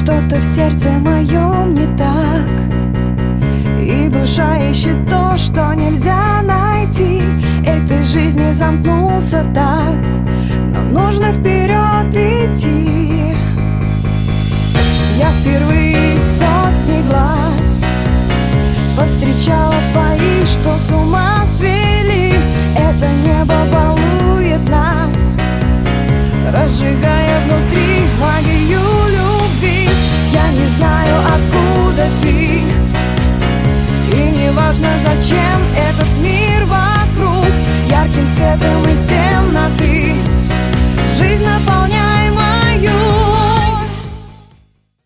Что-то в сердце моем не так, и душа ищет то, что нельзя найти. Этой жизни замкнулся такт, но нужно вперед идти. Я впервые из сотни глаз повстречала твои, что с ума свели. Это небо балует нас, разжигая внутри магию любви. Я не знаю, откуда ты, и не важно, зачем этот мир вокруг. Ярким светом из темноты жизнь наполняет.